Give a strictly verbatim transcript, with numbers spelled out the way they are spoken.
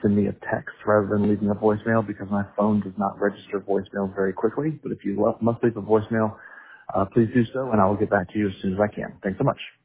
send me a text rather than leaving a voicemail because my phone does not register voicemail very quickly. But if you lo- must leave a voicemail, uh, please do so, and I will get back to you as soon as I can. Thanks so much.